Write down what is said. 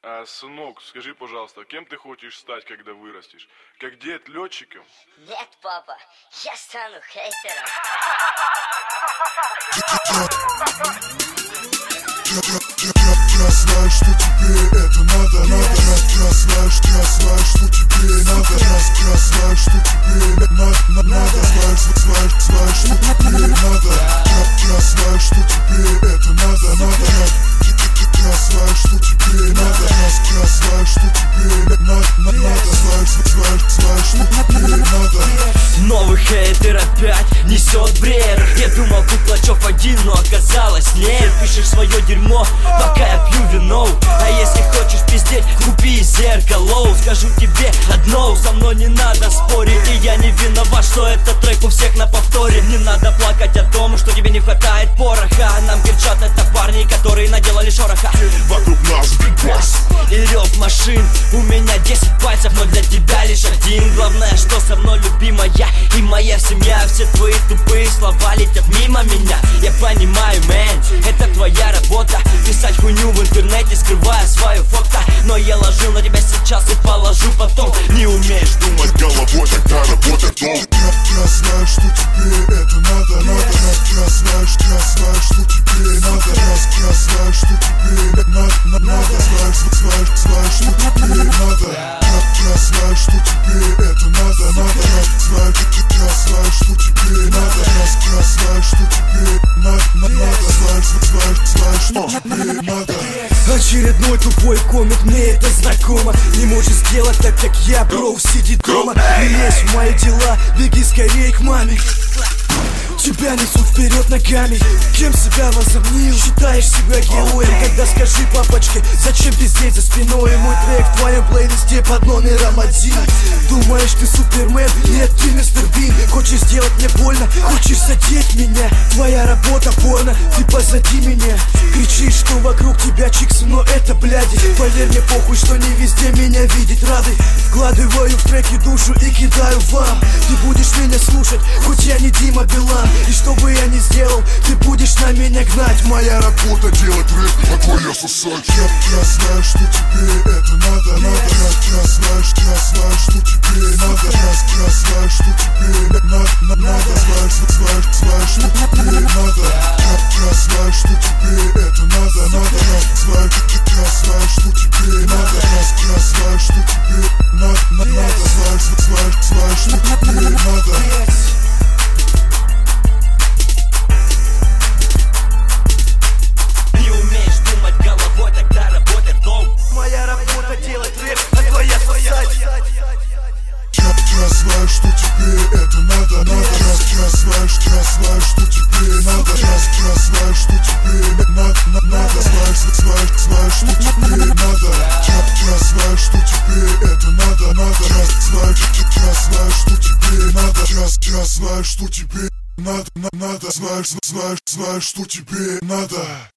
Сынок, скажи, пожалуйста, кем ты хочешь стать, когда вырастешь? Как дед, летчиком? Нет, папа, я стану хейтером. Я знаю, что тебе это надо. Я знаю, что тебе надо. Я знаю, что тебе надо. Знаю, что тебе надо. Я знаю, что тебе это надо. Я знаю, что тебе надо. Я знаю, что тебе надо. Знаю, что тебе надо. Новый хейтер опять несет бред. Я думал, тут Плачев один, но оказалось нет. Пишешь свое дерьмо, пока я пью вино. А если хочешь пиздеть, купи зеркало. Скажу тебе одно, со мной не надо спорить. И я не виноват, что этот трек у всех на повторе. Не надо плакать о том, что тебе не хватает пороха. Нам кричат, это парни, которые наделали шороха. Вокруг нас битбас И рев машин, у меня 10 пальцев, но для тебя лишь один. Главное, что со мной любимая и моя семья. Все твои тупые слова летят мимо меня. Я понимаю, мэн, это твоя работа. Писать хуйню в интернете, скрывая свое фото. Но я ложил на тебя сейчас и положу потом. Не умеешь думать головой, тогда работать долго. Я знаю, что тебе это надо. Я знаю, что тебе надо. Я знаю, что тебе надо. Знаю, что тебе надо. Я знаю, что тебе это надо. Я знаю, что тебе надо. Я знаю, что тебе надо. Знаю, что тебе надо. Очередной тупой комик, мне это знакомо. Не можешь сделать так, как я, бро, сиди дома. Не лезь в мои дела, беги скорее к маме. Тебя несут вперед ногами. Кем себя возомнил? Считаешь себя героем? Тогда скажи папочке, зачем пиздеть за спиной? Мой трек в твоем плейлисте под номером 1. Думаешь, ты супермен? Нет, ты мистер Бин. Хочешь сделать мне больно? Хочешь задеть меня? Твоя работа порно, ты позади меня. Кричишь, что вокруг тебя чиксы, но это бляди. Поверь мне, похуй, что не везде меня видеть рады. Вкладываю в треки душу и кидаю вам. Ты будешь меня слушать, хоть я не Дима Билан. И что бы я ни сделал, ты будешь на меня гнать. Моя работа делать рэп, а твоя сосать. Я знаю, что тебе это надо. Я знаю, что тебе надо. Я знаю, что тебе надо. Знаю, что тебе надо. Я знаю, что тебе это надо. Я знаю, что тебе надо. Я знаю, что тебе надо. Знаю, что тебе надо. Я знаю, что тебе это надо. Я знаю, что тебе надо. Я знаю, что тебе надо. Знаю, что тебе надо. Я знаю, что тебе это надо. Я знаю, что тебе надо. Я знаю, что тебе надо. Знаю, что тебе надо.